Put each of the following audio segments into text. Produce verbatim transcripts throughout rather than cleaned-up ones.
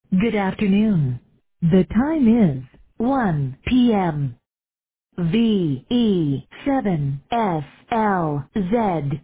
Good afternoon. The time is one p m V E seven S L Z.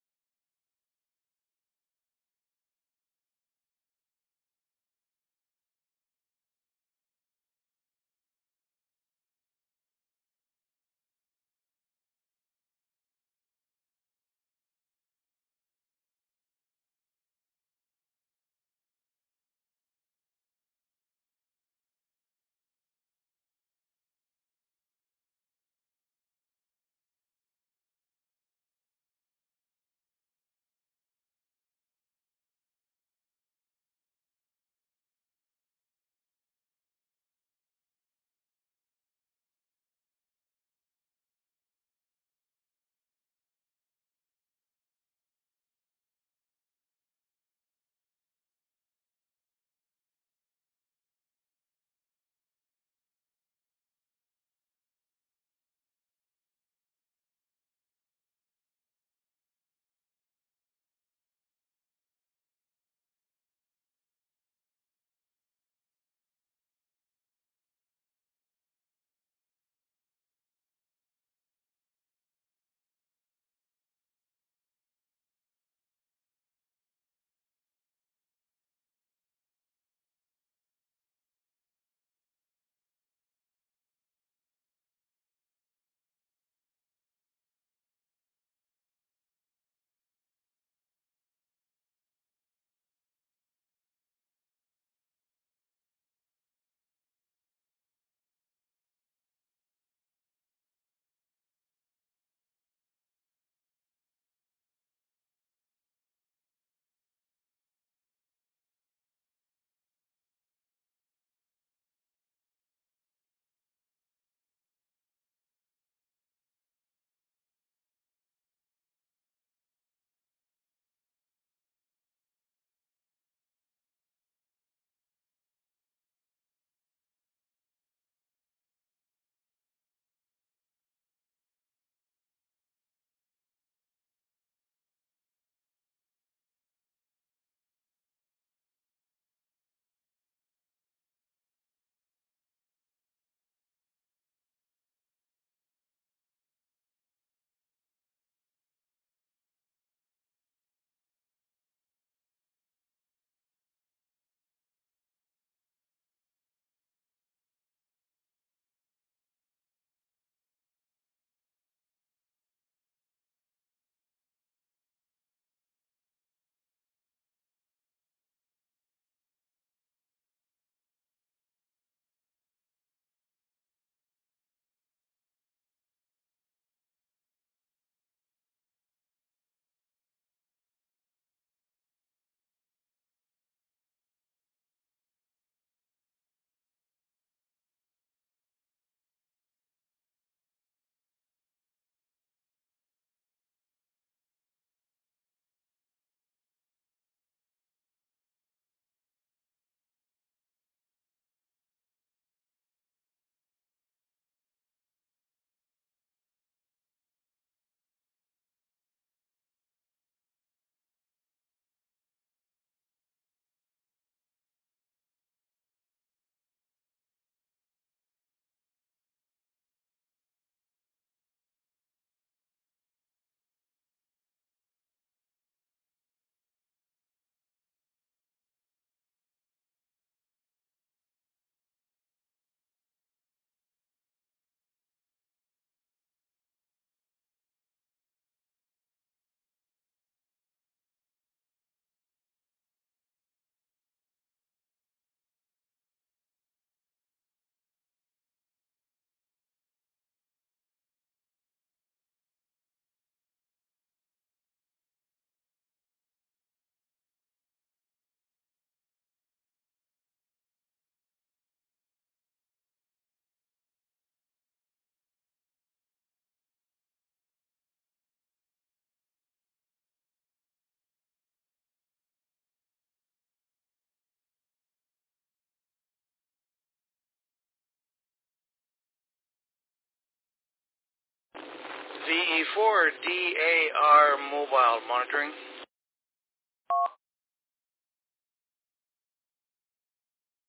V E four D A R mobile monitoring.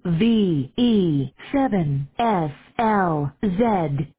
V E seven S L Z.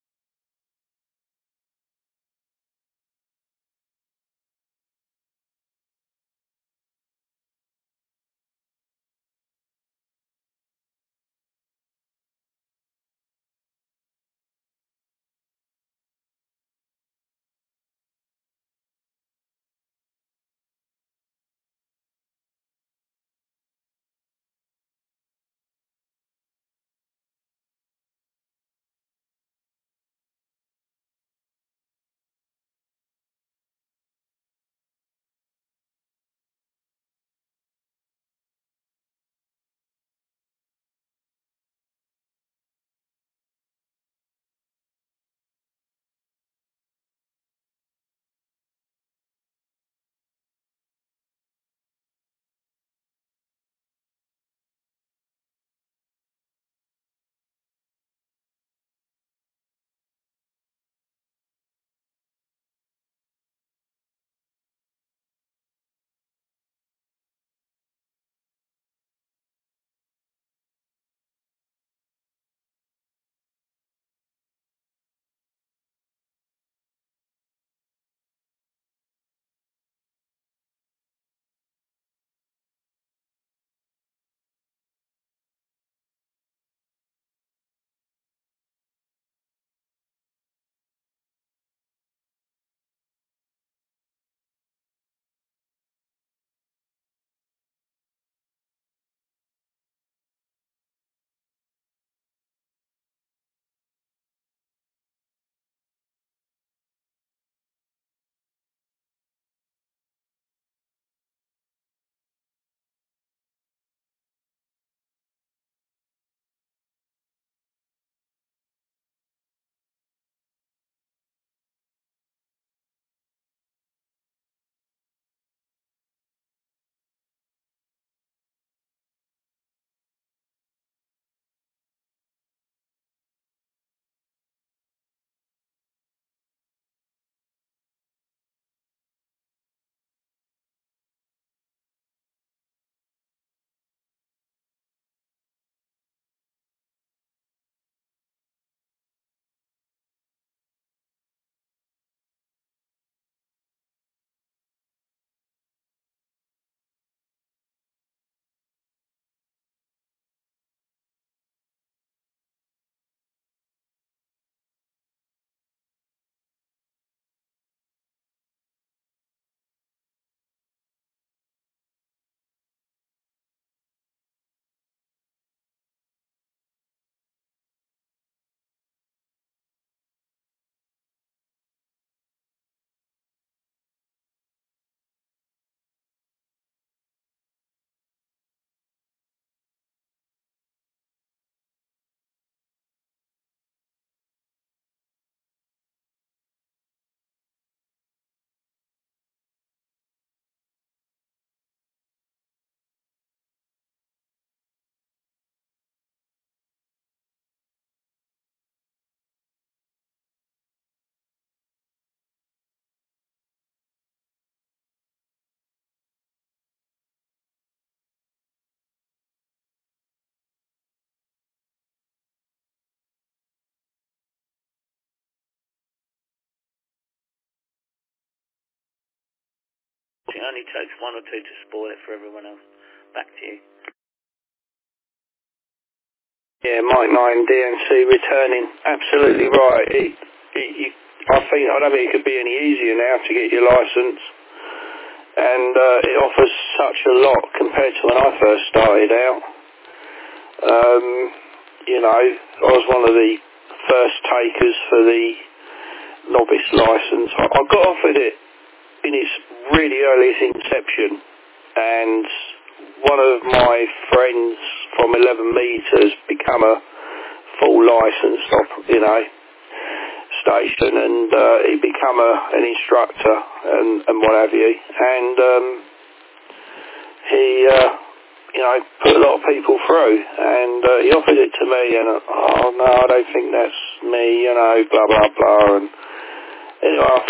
It only takes one or two to spoil it for everyone else. Back to you. Yeah, Mike nine D M C returning. Absolutely right. It, it, you, I think I don't think it could be any easier now to get your licence, and uh, it offers such a lot compared to when I first started out. Um, you know, I was one of the first takers for the novice licence. I, I got offered it in its really earliest inception, and one of my friends from eleven metres become a full licensed, op- you know, station, and uh, he become a, an instructor and, and what have you, and um, he, uh, you know, put a lot of people through, and uh, he offered it to me, and uh, oh no, I don't think that's me, you know, blah blah blah, and anyway, I